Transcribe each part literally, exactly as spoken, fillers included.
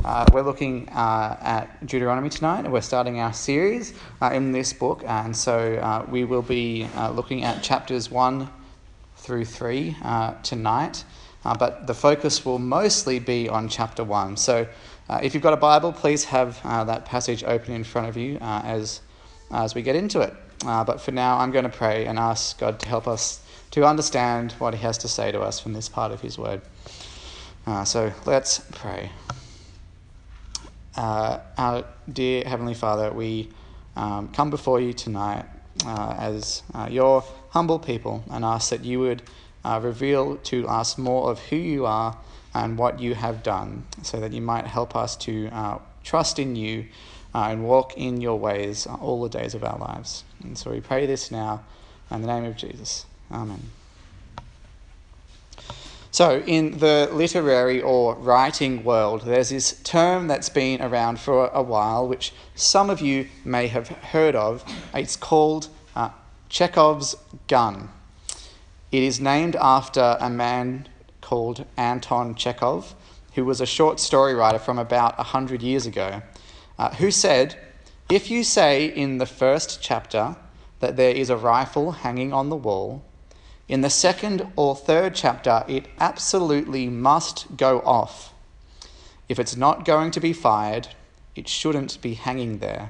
Uh, we're looking uh, at Deuteronomy tonight, and we're starting our series uh, in this book, and so uh, we will be uh, looking at chapters one through three uh, tonight, uh, but the focus will mostly be on chapter one. So uh, if you've got a Bible, please have uh, that passage open in front of you uh, as, as we get into it. Uh, but for now, I'm going to pray and ask God to help us to understand what he has to say to us from this part of his word. Uh, so let's pray. Uh, our dear Heavenly Father, we um, come before you tonight uh, as uh, your humble people and ask that you would uh, reveal to us more of who you are and what you have done, so that you might help us to uh, trust in you uh, and walk in your ways all the days of our lives. And so we pray this now in the name of Jesus. Amen. So in the literary or writing world, there's this term that's been around for a while, which some of you may have heard of. It's called uh, Chekhov's gun. It is named after a man called Anton Chekhov, who was a short story writer from about one hundred years ago, uh, who said, "If you say in the first chapter that there is a rifle hanging on the wall, in the second or third chapter, it absolutely must go off. If it's not going to be fired, it shouldn't be hanging there."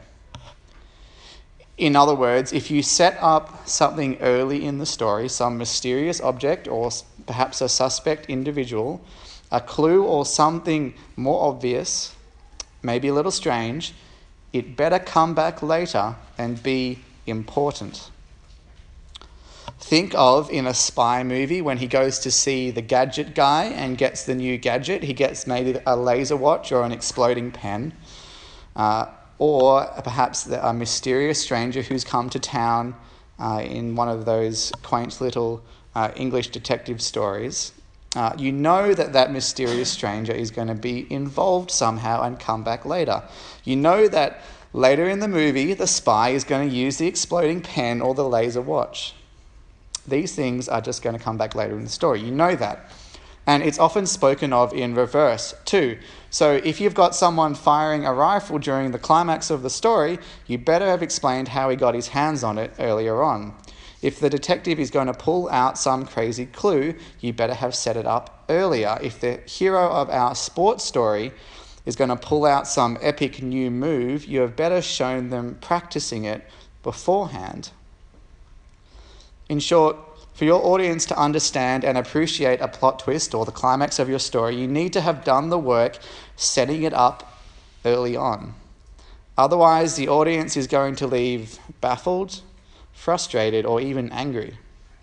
In other words, if you set up something early in the story, some mysterious object or perhaps a suspect individual, a clue or something more obvious, maybe a little strange, it better come back later and be important. Think of in a spy movie when he goes to see the gadget guy and gets the new gadget. He gets maybe a laser watch or an exploding pen. Uh, or perhaps a mysterious stranger who's come to town uh, in one of those quaint little uh, English detective stories. Uh, you know that that mysterious stranger is going to be involved somehow and come back later. You know that later in the movie, the spy is going to use the exploding pen or the laser watch. These things are just going to come back later in the story. You know that. And it's often spoken of in reverse too. So if you've got someone firing a rifle during the climax of the story, you better have explained how he got his hands on it earlier on. If the detective is going to pull out some crazy clue, you better have set it up earlier. If the hero of our sports story is going to pull out some epic new move, you have better shown them practicing it beforehand. In short, for your audience to understand and appreciate a plot twist or the climax of your story, you need to have done the work setting it up early on. Otherwise, the audience is going to leave baffled, frustrated, or even angry.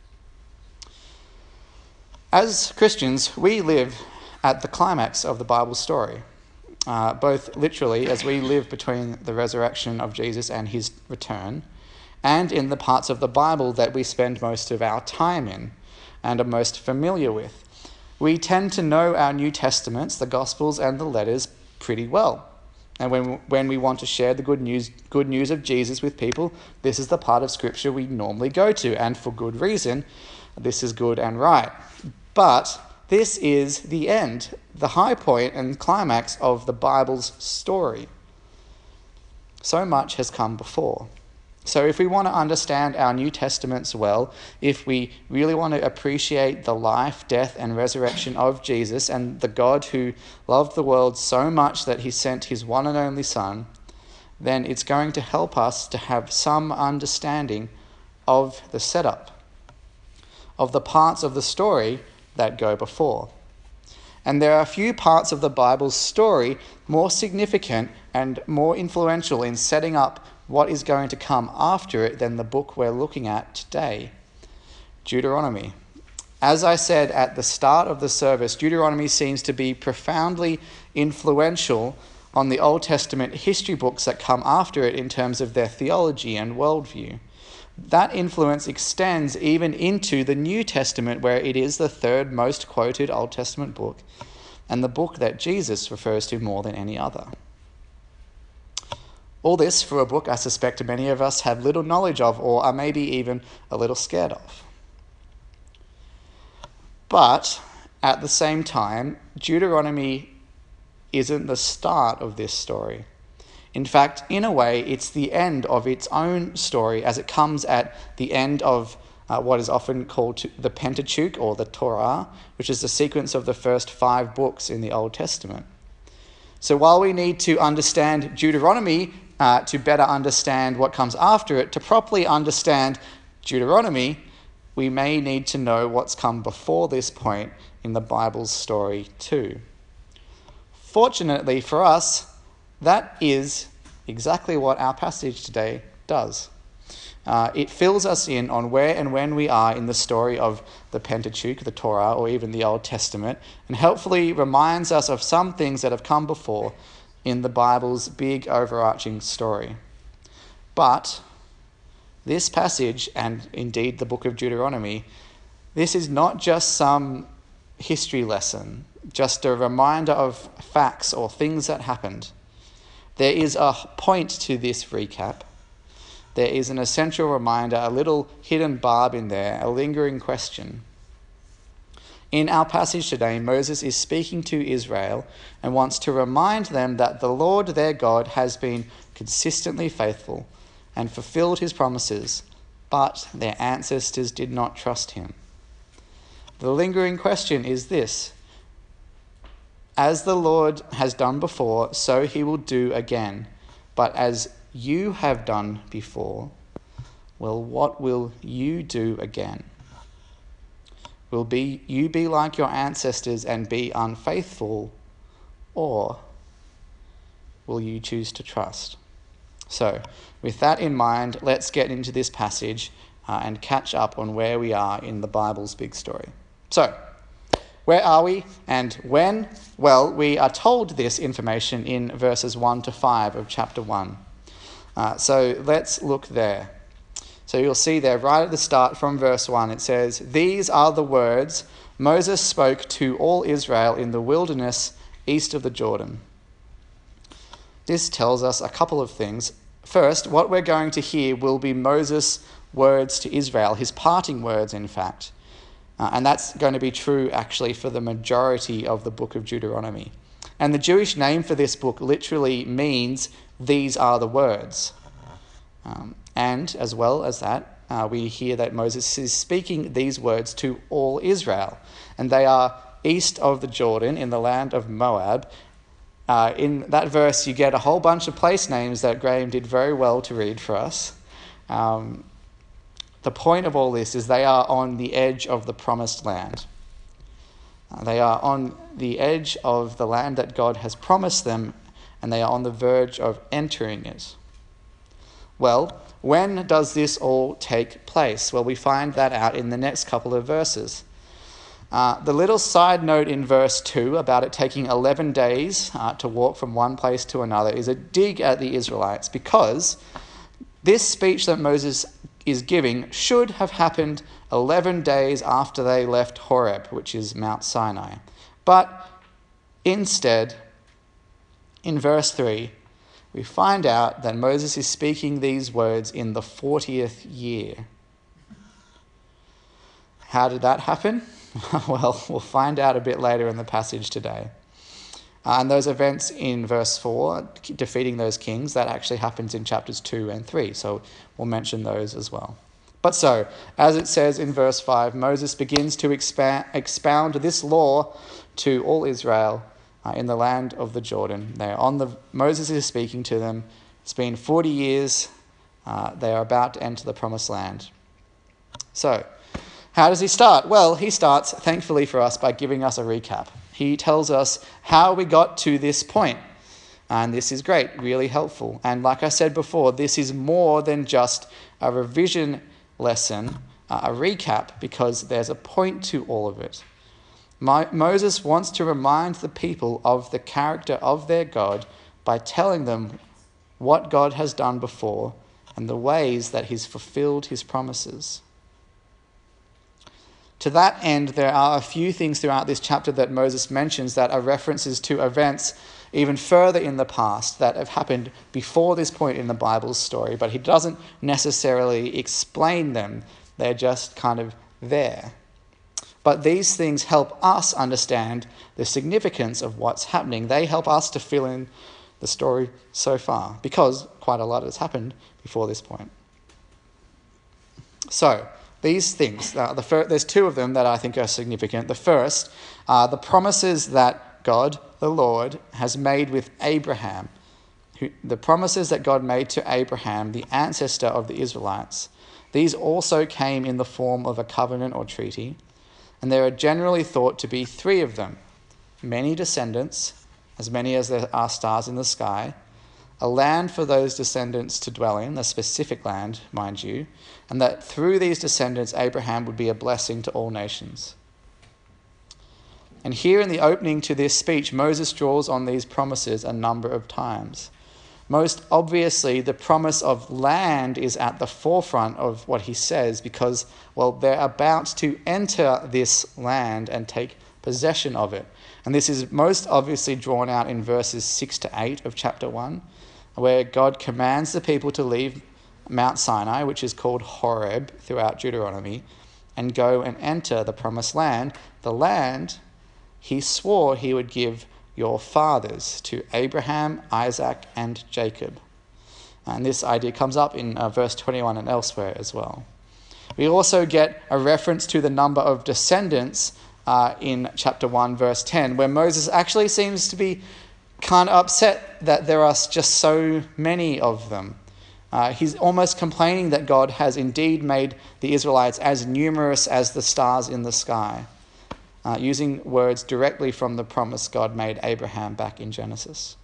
As Christians, we live at the climax of the Bible story, uh, both literally as we live between the resurrection of Jesus and his return, and in the parts of the Bible that we spend most of our time in and are most familiar with. We tend to know our New Testaments, the Gospels and the letters, pretty well. And when, when we want to share the good news, good news of Jesus with people, this is the part of Scripture we normally go to, and for good reason. This is good and right. But this is the end, the high point and climax of the Bible's story. So much has come before. So if we want to understand our New Testaments well, if we really want to appreciate the life, death, and resurrection of Jesus and the God who loved the world so much that he sent his one and only Son, then it's going to help us to have some understanding of the setup, of the parts of the story that go before. And there are a few parts of the Bible's story more significant and more influential in setting up what is going to come after it than the book we're looking at today, Deuteronomy. As I said at the start of the service, Deuteronomy seems to be profoundly influential on the Old Testament history books that come after it in terms of their theology and worldview. That influence extends even into the New Testament, where it is the third most quoted Old Testament book and the book that Jesus refers to more than any other. All this for a book I suspect many of us have little knowledge of or are maybe even a little scared of. But at the same time, Deuteronomy isn't the start of this story. In fact, in a way, it's the end of its own story, as it comes at the end of uh, what is often called the Pentateuch, or the Torah, which is the sequence of the first five books in the Old Testament. So while we need to understand Deuteronomy uh, to better understand what comes after it, to properly understand Deuteronomy, we may need to know what's come before this point in the Bible's story too. Fortunately for us, that is exactly what our passage today does. Uh, it fills us in on where and when we are in the story of the Pentateuch, the Torah, or even the Old Testament, and helpfully reminds us of some things that have come before in the Bible's big overarching story. But this passage, and indeed the book of Deuteronomy, this is not just some history lesson, just a reminder of facts or things that happened. There is a point to this recap. There is an essential reminder, a little hidden barb in there, a lingering question. In our passage today, Moses is speaking to Israel and wants to remind them that the Lord their God has been consistently faithful and fulfilled his promises, but their ancestors did not trust him. The lingering question is this: as the Lord has done before, so he will do again. But as you have done before, well, what will you do again? Will be you be like your ancestors and be unfaithful, or will you choose to trust? So, with that in mind, let's get into this passage uh, and catch up on where we are in the Bible's big story. So, where are we and when? Well, we are told this information in verses one to five of chapter one. Uh, so let's look there. So you'll see there right at the start from verse one, it says, "These are the words Moses spoke to all Israel in the wilderness east of the Jordan." This tells us a couple of things. First, what we're going to hear will be Moses' words to Israel, his parting words, in fact. Uh, and that's going to be true, actually, for the majority of the book of Deuteronomy. And the Jewish name for this book literally means, "These are the words." Um, and as well as that, uh, we hear that Moses is speaking these words to all Israel. And they are east of the Jordan, in the land of Moab. Uh, in that verse, you get a whole bunch of place names that Graham did very well to read for us. Um, the point of all this is they are on the edge of the promised land. Uh, they are on the edge of the land that God has promised them, and they are on the verge of entering it. Well, when does this all take place? Well, we find that out in the next couple of verses. Uh, the little side note in verse two about it taking eleven days uh, to walk from one place to another is a dig at the Israelites, because this speech that Moses is giving should have happened eleven days after they left Horeb, which is Mount Sinai. But instead, in verse three, we find out that Moses is speaking these words in the fortieth year. How did that happen? Well, we'll find out a bit later in the passage today. Uh, and those events in verse four, defeating those kings, that actually happens in chapters two and three. So we'll mention those as well. But so, as it says in verse five, Moses begins to expand, expound this law to all Israel uh, in the land of the Jordan. They are on the Moses is speaking to them. It's been forty years. Uh, they are about to enter the promised land. So, how does he start? Well, he starts, thankfully for us, by giving us a recap. He tells us how we got to this point. And this is great, really helpful. And like I said before, this is more than just a revision lesson, uh, a recap, because there's a point to all of it. My, Moses wants to remind the people of the character of their God by telling them what God has done before and the ways that he's fulfilled his promises. To that end, there are a few things throughout this chapter that Moses mentions that are references to events even further in the past that have happened before this point in the Bible's story, but he doesn't necessarily explain them. They're just kind of there. But these things help us understand the significance of what's happening. They help us to fill in the story so far, because quite a lot has happened before this point. So, these things, uh, the fir- there's two of them that I think are significant. The first are the promises that God, the Lord, has made with Abraham. Who, the promises that God made to Abraham, the ancestor of the Israelites. These also came in the form of a covenant or treaty, and there are generally thought to be three of them: many descendants, as many as there are stars in the sky, a land for those descendants to dwell in, a specific land, mind you, and that through these descendants Abraham would be a blessing to all nations. And here in the opening to this speech, Moses draws on these promises a number of times. Most obviously, the promise of land is at the forefront of what he says because, well, they're about to enter this land and take possession of it. And this is most obviously drawn out in verses six to eight of chapter one, where God commands the people to leave Mount Sinai, which is called Horeb throughout Deuteronomy, and go and enter the promised land, the land he swore he would give your fathers, to Abraham, Isaac, and Jacob. And this idea comes up in uh, verse twenty-one and elsewhere as well. We also get a reference to the number of descendants uh, in chapter one, verse ten, where Moses actually seems to be kind of upset that there are just so many of them. Uh, he's almost complaining that God has indeed made the Israelites as numerous as the stars in the sky, uh, using words directly from the promise God made Abraham back in Genesis.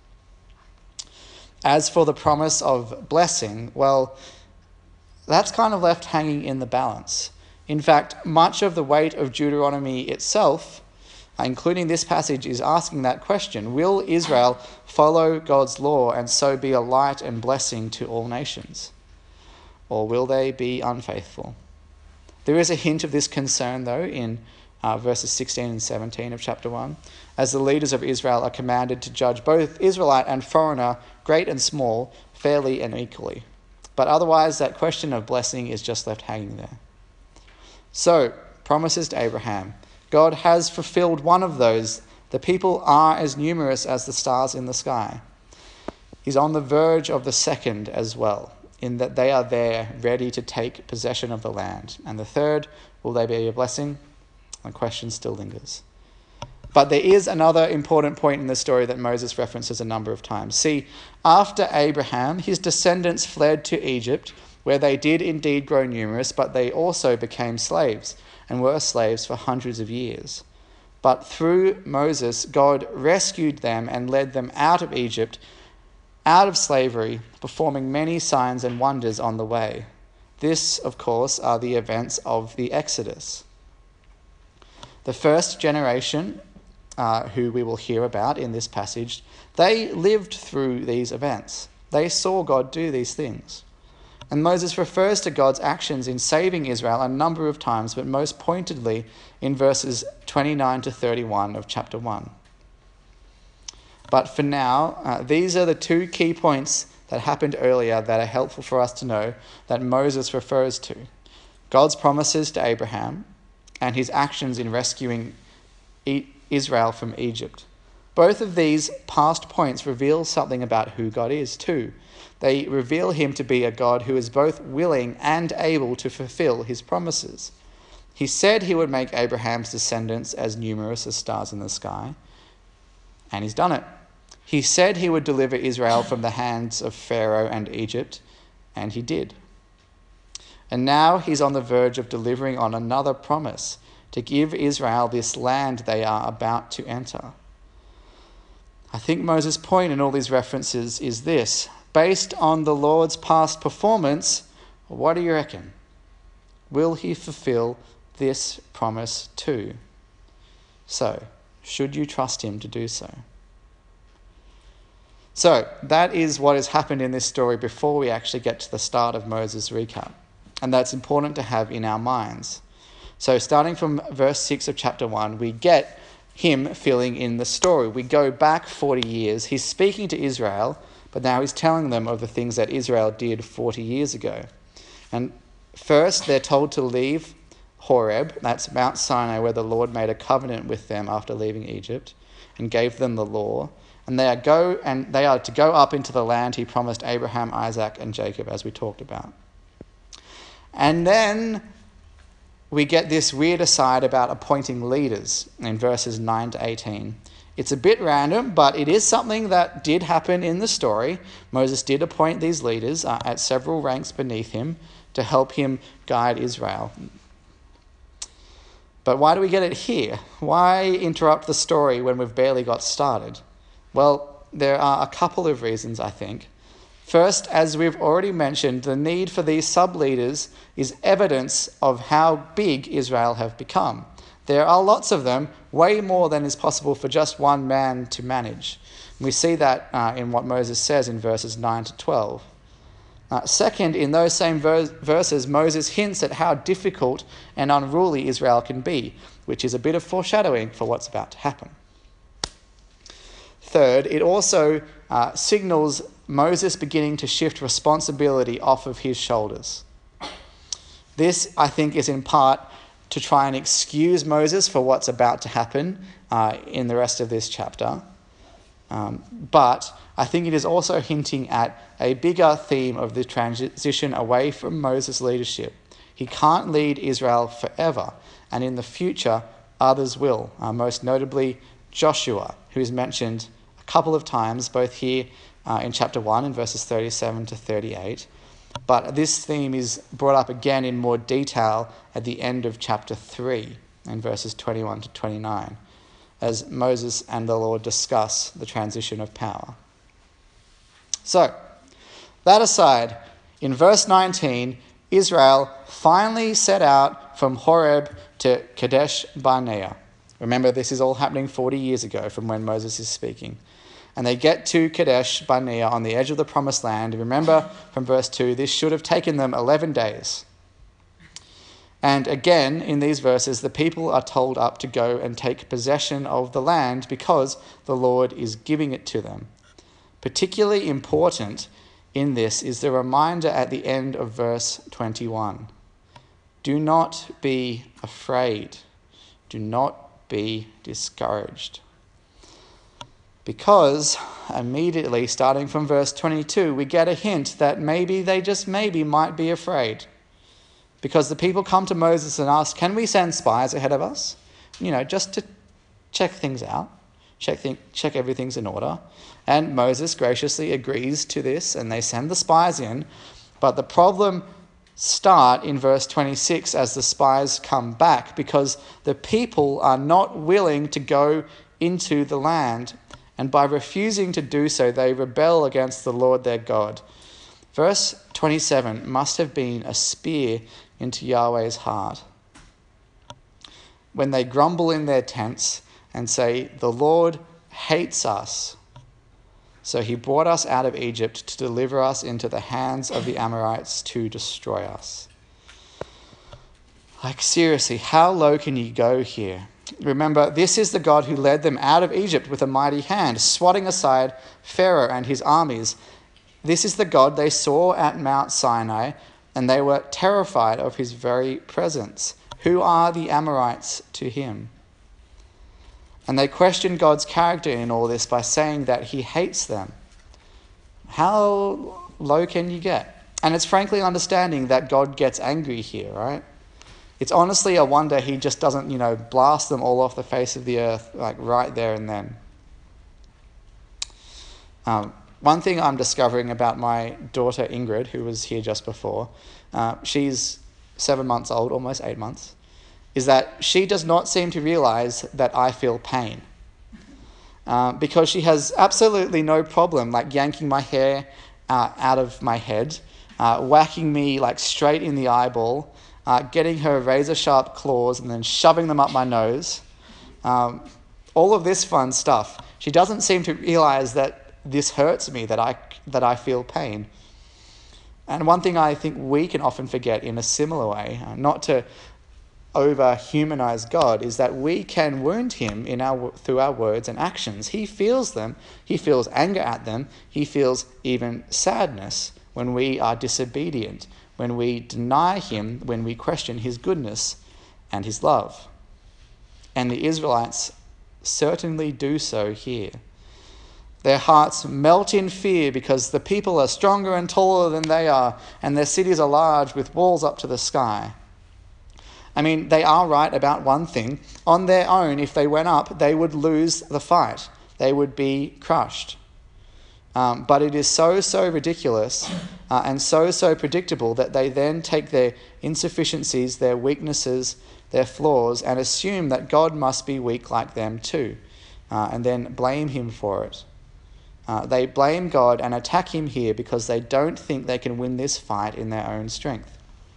As for the promise of blessing, well, that's kind of left hanging in the balance. In fact, much of the weight of Deuteronomy itself, including this passage, is asking that question: will Israel follow God's law and so be a light and blessing to all nations? Or will they be unfaithful? There is a hint of this concern, though, in uh, verses sixteen and seventeen of chapter one, as the leaders of Israel are commanded to judge both Israelite and foreigner, great and small, fairly and equally. But otherwise, that question of blessing is just left hanging there. So, promises to Abraham. God has fulfilled one of those. The people are as numerous as the stars in the sky. He's on the verge of the second as well, in that they are there ready to take possession of the land. And the third, will they be a blessing? The question still lingers. But there is another important point in the story that Moses references a number of times. See, after Abraham, his descendants fled to Egypt, where they did indeed grow numerous, but they also became slaves, and were slaves for hundreds of years. But through Moses, God rescued them and led them out of Egypt, out of slavery, performing many signs and wonders on the way. This, of course, are the events of the Exodus. The first generation, uh, who we will hear about in this passage, they lived through these events. They saw God do these things. And Moses refers to God's actions in saving Israel a number of times, but most pointedly in verses twenty-nine to thirty-one of chapter one. But for now, uh, these are the two key points that happened earlier that are helpful for us to know that Moses refers to: God's promises to Abraham and his actions in rescuing Israel from Egypt. Both of these past points reveal something about who God is too. They reveal him to be a God who is both willing and able to fulfill his promises. He said he would make Abraham's descendants as numerous as stars in the sky, and he's done it. He said he would deliver Israel from the hands of Pharaoh and Egypt, and he did. And now he's on the verge of delivering on another promise, to give Israel this land they are about to enter. I think Moses' point in all these references is this: based on the Lord's past performance, what do you reckon? Will he fulfill this promise too? So, should you trust him to do so? So, that is what has happened in this story before we actually get to the start of Moses' recap. And that's important to have in our minds. So, starting from verse six of chapter one, we get him filling in the story. We go back forty years. He's speaking to Israel, but now he's telling them of the things that Israel did forty years ago. And first, they're told to leave Horeb, that's Mount Sinai, where the Lord made a covenant with them after leaving Egypt and gave them the law. And they are go and they are to go up into the land he promised Abraham, Isaac, and Jacob, as we talked about. And then we get this weird aside about appointing leaders in verses nine to eighteen. It's a bit random, but it is something that did happen in the story. Moses did appoint these leaders uh, at several ranks beneath him to help him guide Israel. But why do we get it here? Why interrupt the story when we've barely got started? Well, there are a couple of reasons, I think. First, as we've already mentioned, the need for these sub-leaders is evidence of how big Israel have become. There are lots of them, way more than is possible for just one man to manage. We see that uh, in what Moses says in verses nine to twelve. Uh, second, in those same ver- verses, Moses hints at how difficult and unruly Israel can be, which is a bit of foreshadowing for what's about to happen. Third, it also uh, signals Moses beginning to shift responsibility off of his shoulders. This, I think, is in part to try and excuse Moses for what's about to happen uh, in the rest of this chapter. Um, but I think it is also hinting at a bigger theme of the transition away from Moses' leadership. He can't lead Israel forever, and in the future, others will, uh, most notably Joshua, who is mentioned a couple of times, both here uh, in chapter one in verses thirty-seven to thirty-eight. But this theme is brought up again in more detail at the end of chapter three in verses twenty-one to twenty-nine, as Moses and the Lord discuss the transition of power. So, that aside, in verse nineteen, Israel finally set out from Horeb to Kadesh Barnea. Remember, this is all happening forty years ago from when Moses is speaking. And they get to Kadesh Barnea on the edge of the promised land. Remember from verse two, this should have taken them eleven days. And again, in these verses, the people are told up to go and take possession of the land because the Lord is giving it to them. Particularly important in this is the reminder at the end of verse twenty-one. Do not be afraid. Do not be discouraged. Because immediately, starting from verse twenty-two, we get a hint that maybe they just maybe might be afraid. Because the people come to Moses and ask, can we send spies ahead of us? You know, just to check things out, check th- check everything's in order. And Moses graciously agrees to this, and they send the spies in. But the problem starts in verse twenty-six as the spies come back, because the people are not willing to go into the land. And by refusing to do so, they rebel against the Lord their God. Verse twenty-seven must have been a spear into Yahweh's heart. When they grumble in their tents and say, the Lord hates us, so he brought us out of Egypt to deliver us into the hands of the Amorites to destroy us. Like, seriously, how low can you go here? Remember, this is the God who led them out of Egypt with a mighty hand, swatting aside Pharaoh and his armies. This is the God they saw at Mount Sinai, and they were terrified of his very presence. Who are the Amorites to him? And they question God's character in all this by saying that he hates them. How low can you get? And it's frankly understanding that God gets angry here, right? It's honestly a wonder he just doesn't, you know, blast them all off the face of the earth, like right there and then. Um, one thing I'm discovering about my daughter Ingrid, who was here just before, uh, she's seven months old, almost eight months, is that she does not seem to realize that I feel pain. Uh, because she has absolutely no problem, like yanking my hair uh, out of my head, uh, whacking me like straight in the eyeball, Uh, getting her razor-sharp claws and then shoving them up my nose. Um, all of this fun stuff. She doesn't seem to realize that this hurts me, that I, that I feel pain. And one thing I think we can often forget in a similar way, uh, not to over-humanize God, is that we can wound him in our through our words and actions. He feels them. He feels anger at them. He feels even sadness when we are disobedient, when we deny him, when we question his goodness. and his love. And the Israelites certainly do so here. Their hearts melt in fear because the people are stronger and taller than they are, and their cities are large with walls up to the sky. I mean, they are right about one thing. On their own, if they went up, they would lose the fight. They would be crushed. Um, but it is so, so ridiculous uh, and so, so predictable that they then take their insufficiencies, their weaknesses, their flaws, and assume that God must be weak like them too, uh, and then blame him for it. Uh, they blame God and attack him here because they don't think they can win this fight in their own strength.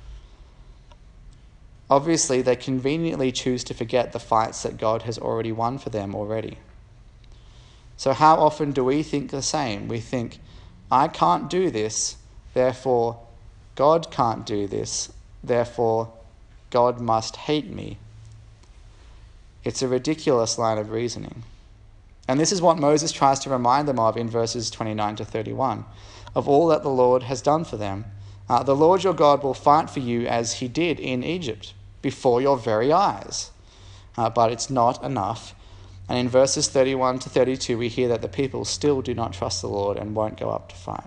Obviously, they conveniently choose to forget the fights that God has already won for them already. So how often do we think the same? We think, I can't do this, therefore God can't do this, therefore God must hate me. It's a ridiculous line of reasoning. And this is what Moses tries to remind them of in verses twenty-nine to thirty-one, of all that the Lord has done for them. Uh, the Lord your God will fight for you as he did in Egypt, before your very eyes. Uh, but it's not enough. And in verses thirty-one to thirty-two, we hear that the people still do not trust the Lord and won't go up to fight.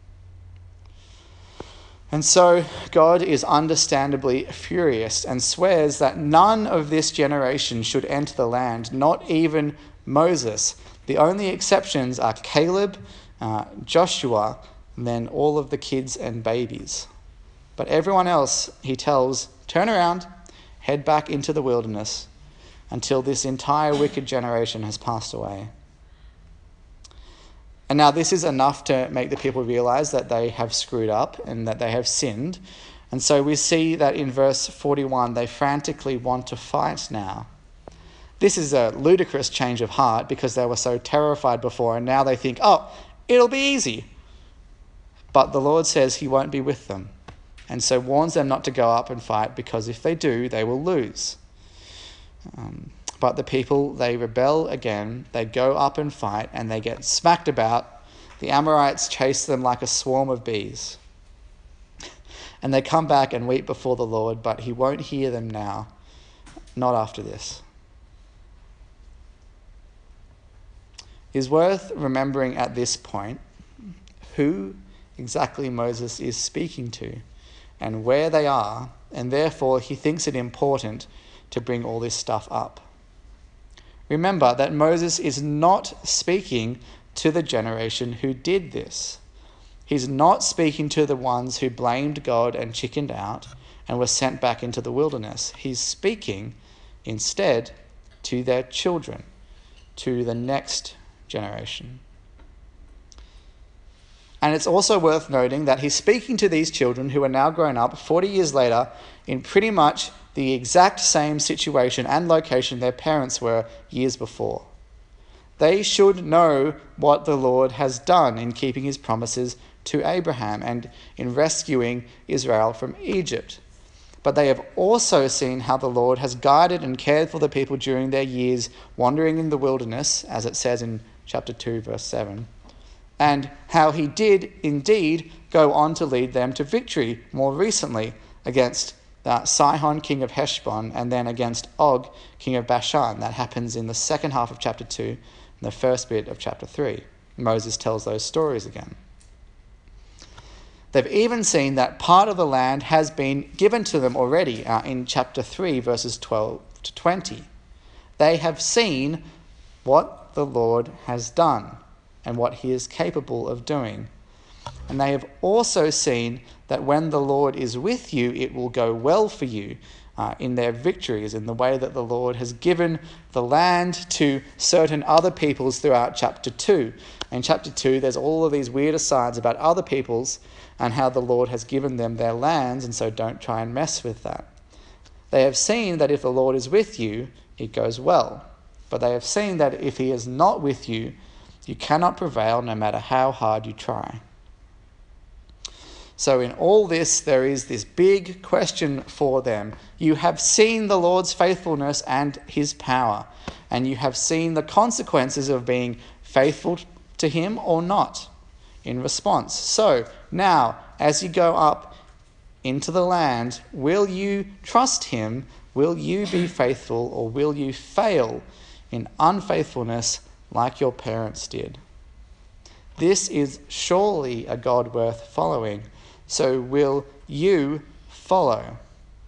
And so God is understandably furious and swears that none of this generation should enter the land, not even Moses. The only exceptions are Caleb, uh, Joshua, and then all of the kids and babies. But everyone else, he tells, turn around, head back into the wilderness until this entire wicked generation has passed away. And now this is enough to make the people realize that they have screwed up and that they have sinned. And so we see that in verse forty-one, they frantically want to fight now. This is a ludicrous change of heart because they were so terrified before, and now they think, oh, it'll be easy. But the Lord says he won't be with them, and so warns them not to go up and fight, because if they do, they will lose. Um, but the people, they rebel again, they go up and fight, and they get smacked about. The Amorites chase them like a swarm of bees. And they come back and weep before the Lord, but he won't hear them now, not after this. It is worth remembering at this point who exactly Moses is speaking to and where they are, and therefore he thinks it important to bring all this stuff up. Remember that Moses is not speaking to the generation who did this. He's not speaking to the ones who blamed God and chickened out and were sent back into the wilderness. He's speaking instead to their children, to the next generation. And it's also worth noting that he's speaking to these children who are now grown up forty years later in pretty much the exact same situation and location their parents were years before. They should know what the Lord has done in keeping his promises to Abraham and in rescuing Israel from Egypt. But they have also seen how the Lord has guided and cared for the people during their years wandering in the wilderness, as it says in chapter two, verse seven, and how he did indeed go on to lead them to victory more recently against uh, Sihon, king of Heshbon, and then against Og, king of Bashan. That happens in the second half of chapter two and the first bit of chapter three. Moses tells those stories again. They've even seen that part of the land has been given to them already uh, in chapter three, verses twelve to twenty. They have seen what the Lord has done and what he is capable of doing. And they have also seen that when the Lord is with you, it will go well for you uh, in their victories, in the way that the Lord has given the land to certain other peoples throughout chapter two. In chapter two, there's all of these weird asides about other peoples and how the Lord has given them their lands, and so don't try and mess with that. They have seen that if the Lord is with you, it goes well. But they have seen that if he is not with you, you cannot prevail no matter how hard you try. So in all this, there is this big question for them. You have seen the Lord's faithfulness and his power, and you have seen the consequences of being faithful to him or not in response. So now, as you go up into the land, will you trust him Will you be faithful, or will you fail in unfaithfulness like your parents did? This is surely a God worth following. So will you follow?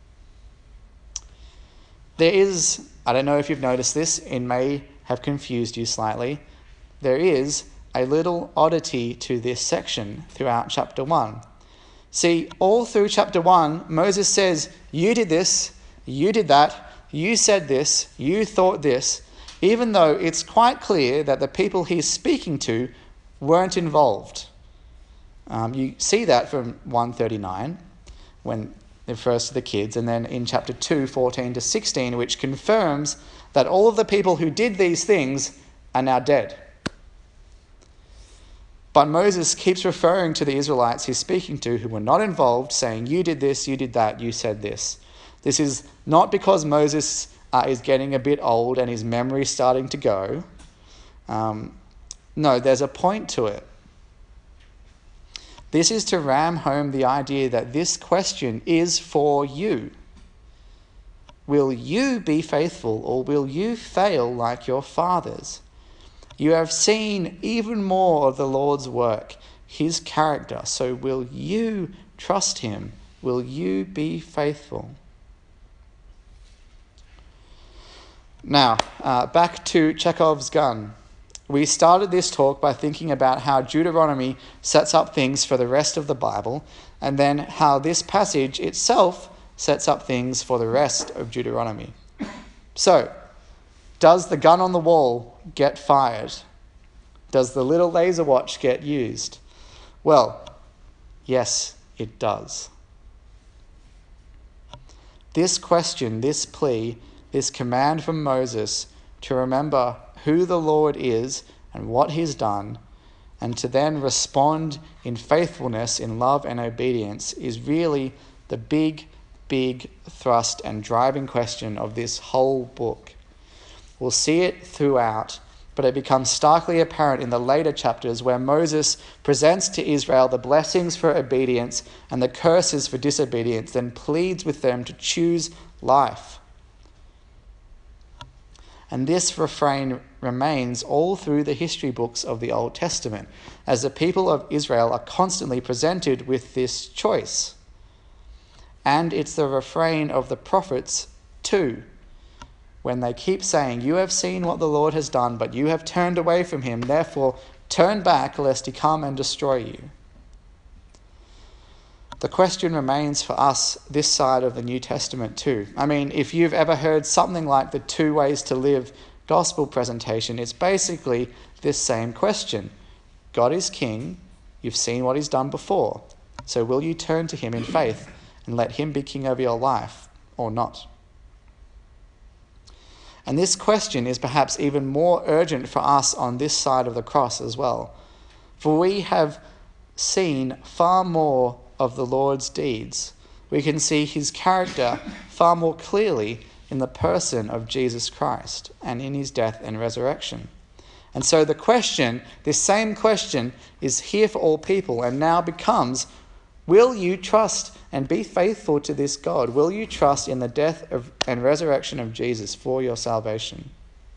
There is, I don't know if you've noticed this, it may have confused you slightly. There is a little oddity to this section throughout chapter one. See, all through chapter one, Moses says, you did this, you did that, you said this, you thought this, even though it's quite clear that the people he's speaking to weren't involved. Um, you see that from one thirty-nine, when it refers to the kids, and then in chapter two, fourteen to sixteen, which confirms that all of the people who did these things are now dead. But Moses keeps referring to the Israelites he's speaking to who were not involved, saying, you did this, you did that, you said this. This is not because Moses uh, is getting a bit old and his memory is starting to go. Um, no, there's a point to it. This is to ram home the idea that this question is for you. Will you be faithful, or will you fail like your fathers? You have seen even more of the Lord's work, his character. So will you trust him? Will you be faithful? Now, uh, back to Chekhov's gun. We started this talk by thinking about how Deuteronomy sets up things for the rest of the Bible, and then how this passage itself sets up things for the rest of Deuteronomy. So, does the gun on the wall get fired? Does the little laser watch get used? Well, yes, it does. This question, this plea, this command from Moses to remember who the Lord is and what he's done, and to then respond in faithfulness, in love and obedience, is really the big, big thrust and driving question of this whole book. We'll see it throughout, but it becomes starkly apparent in the later chapters where Moses presents to Israel the blessings for obedience and the curses for disobedience, then pleads with them to choose life. And this refrain remains all through the history books of the Old Testament, as the people of Israel are constantly presented with this choice. And it's the refrain of the prophets too, when they keep saying, you have seen what the Lord has done, but you have turned away from him, therefore turn back lest he come and destroy you. The question remains for us this side of the New Testament too. I mean, if you've ever heard something like the Two Ways to Live gospel presentation, it's basically this same question. God is king. You've seen what he's done before. So will you turn to him in faith and let him be king over your life or not? And this question is perhaps even more urgent for us on this side of the cross as well. For we have seen far more of the Lord's deeds. We can see his character far more clearly in the person of Jesus Christ and in his death and resurrection. And so the question, this same question, is here for all people and now becomes, will you trust and be faithful to this God? Will you trust in the death of, and resurrection of Jesus for your salvation?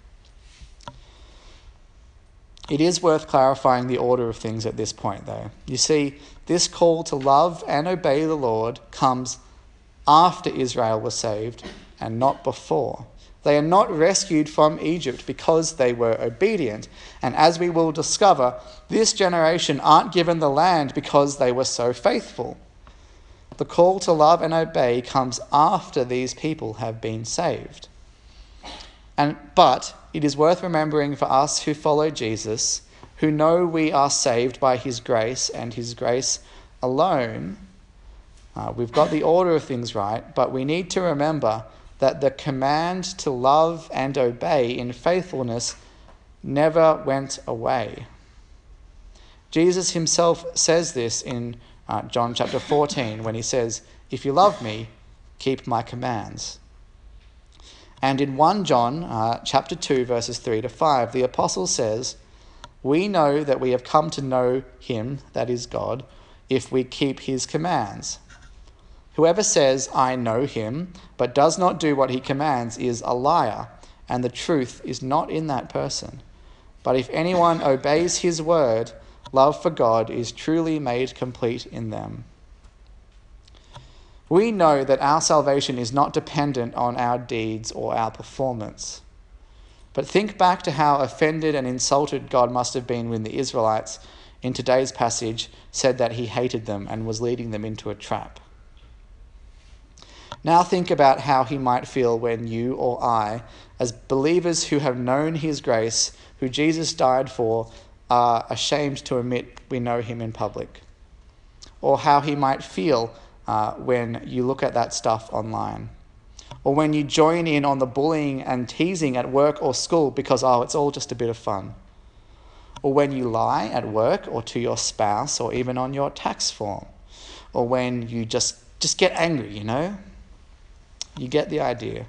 It is worth clarifying the order of things at this point, though. You see, this call to love and obey the Lord comes after Israel was saved and not before. They are not rescued from Egypt because they were obedient. And as we will discover, this generation aren't given the land because they were so faithful. The call to love and obey comes after these people have been saved. And but it is worth remembering for us who follow Jesus, who know we are saved by his grace and his grace alone. Uh, we've got the order of things right, but we need to remember that the command to love and obey in faithfulness never went away. Jesus himself says this in uh, John chapter fourteen when he says, "If you love me, keep my commands." And in First John uh, chapter two, verses three to five, the apostle says, "We know that we have come to know him, that is God, if we keep his commands. Whoever says, I know him, but does not do what he commands is a liar, and the truth is not in that person. But if anyone obeys his word, love for God is truly made complete in them. We know that our salvation is not dependent on our deeds or our performance. But think back to how offended and insulted God must have been when the Israelites, in today's passage, said that he hated them and was leading them into a trap. Now think about how he might feel when you or I, as believers who have known his grace, who Jesus died for, are ashamed to admit we know him in public. Or how he might feel uh, when you look at that stuff online. Or when you join in on the bullying and teasing at work or school because, oh, it's all just a bit of fun. Or when you lie at work or to your spouse or even on your tax form. Or when you just, just get angry, you know? You get the idea.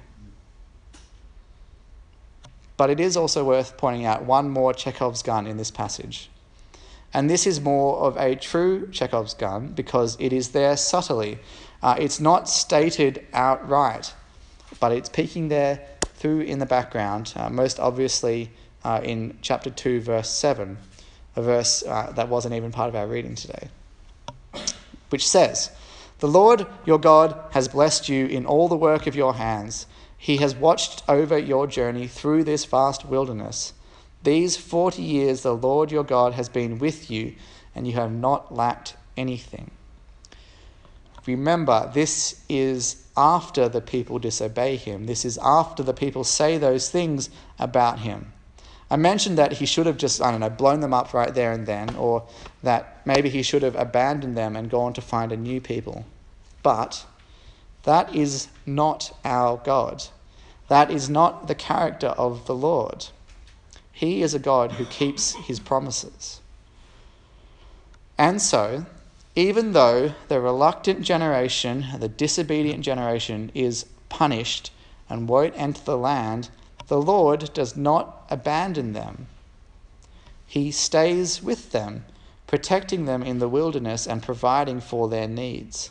But it is also worth pointing out one more Chekhov's gun in this passage. And this is more of a true Chekhov's gun because it is there subtly. Uh, it's not stated outright, but it's peeking there through in the background, uh, most obviously uh, in chapter two, verse seven, a verse uh, that wasn't even part of our reading today, which says, "The Lord your God has blessed you in all the work of your hands. He has watched over your journey through this vast wilderness. These forty years the Lord your God has been with you, and you have not lacked anything." Remember, this is after the people disobey him. This is after the people say those things about him. I mentioned that he should have just, I don't know, blown them up right there and then, or that maybe he should have abandoned them and gone to find a new people. But that is not our God. That is not the character of the Lord. He is a God who keeps his promises. And so, even though the reluctant generation, the disobedient generation, is punished and won't enter the land, the Lord does not abandon them. He stays with them, protecting them in the wilderness and providing for their needs.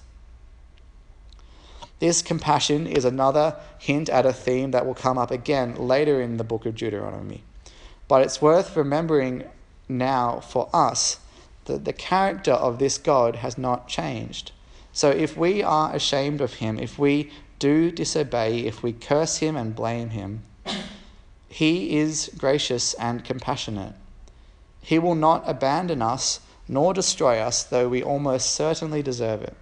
This compassion is another hint at a theme that will come up again later in the book of Deuteronomy. But it's worth remembering now for us that the character of this God has not changed. So if we are ashamed of him, if we do disobey, if we curse him and blame him, he is gracious and compassionate. He will not abandon us nor destroy us, though we almost certainly deserve it.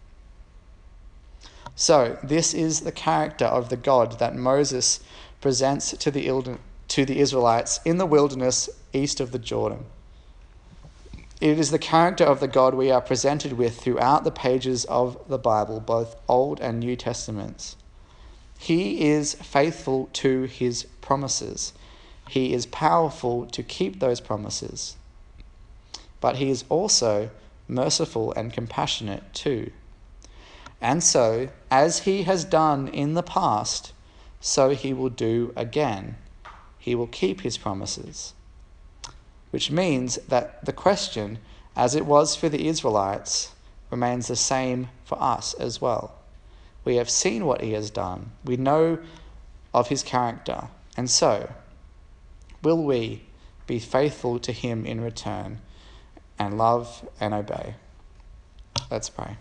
So this is the character of the God that Moses presents to the, to the Israelites in the wilderness east of the Jordan. It is the character of the God we are presented with throughout the pages of the Bible, both Old and New Testaments. He is faithful to his promises. He is powerful to keep those promises. But he is also merciful and compassionate too. And so, as he has done in the past, so he will do again. He will keep his promises. Which means that the question, as it was for the Israelites, remains the same for us as well. We have seen what he has done. We know of his character. And so, will we be faithful to him in return and love and obey? Let's pray.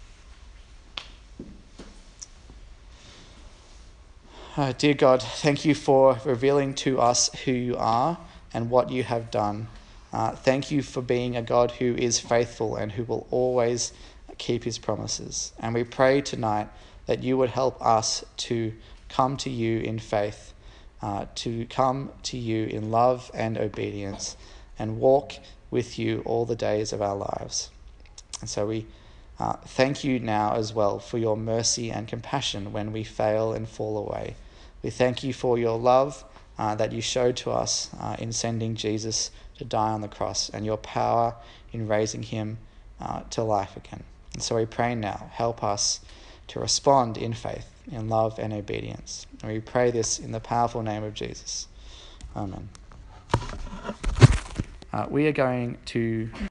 Uh, dear God, thank you for revealing to us who you are and what you have done. Uh, thank you for being a God who is faithful and who will always keep his promises. And we pray tonight that you would help us to come to you in faith, uh, to come to you in love and obedience, and walk with you all the days of our lives. And so we uh, thank you now as well for your mercy and compassion when we fail and fall away. We thank you for your love uh, that you showed to us uh, in sending Jesus to die on the cross, and your power in raising him uh, to life again. And so we pray now, help us to respond in faith, in love and obedience. And we pray this in the powerful name of Jesus. Amen. Uh, we are going to